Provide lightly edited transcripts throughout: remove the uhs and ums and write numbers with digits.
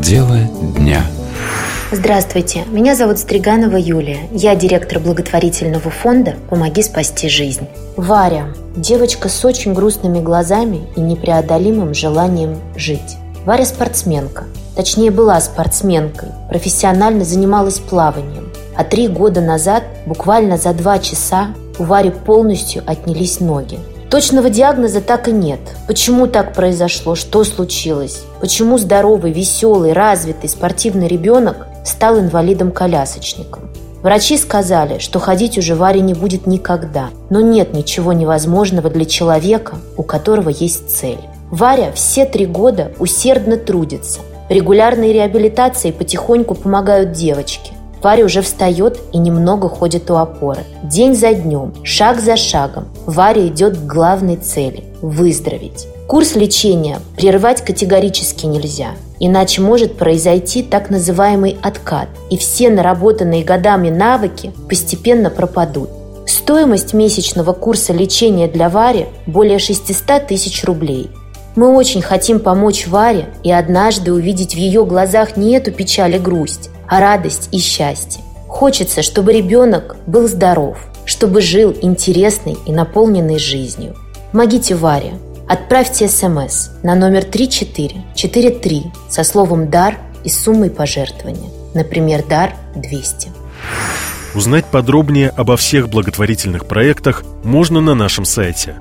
Дело дня. Здравствуйте, меня зовут Стриганова Юлия. Я директор благотворительного фонда «Помоги спасти жизнь». Варя – девочка с очень грустными глазами и непреодолимым желанием жить. Варя спортсменка. Точнее, была спортсменкой. Профессионально занималась плаванием. А 3 года назад, буквально за 2 часа, у Вари полностью отнялись ноги. Точного диагноза так и нет. Почему так произошло? Что случилось? Почему здоровый, веселый, развитый, спортивный ребенок стал инвалидом-колясочником? Врачи сказали, что ходить уже Варе не будет никогда. Но нет ничего невозможного для человека, у которого есть цель. Варя все 3 года усердно трудится. Регулярные реабилитации потихоньку помогают девочке. Варя уже встает и немного ходит у опоры. День за днем, шаг за шагом, Варя идет к главной цели – выздороветь. Курс лечения прерывать категорически нельзя, иначе может произойти так называемый откат, и все наработанные годами навыки постепенно пропадут. Стоимость месячного курса лечения для Вари более 600 тысяч рублей. Мы очень хотим помочь Варе и однажды увидеть в ее глазах не эту печаль и грусть, а радость и счастье. Хочется, чтобы ребенок был здоров, чтобы жил интересной и наполненной жизнью. Помогите Варе. Отправьте СМС на номер 3443 со словом «дар» и суммой пожертвования. Например, «дар 200». Узнать подробнее обо всех благотворительных проектах можно на нашем сайте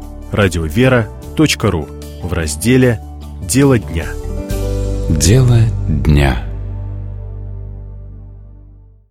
radiovera.ru в разделе «Дело дня». Дело дня.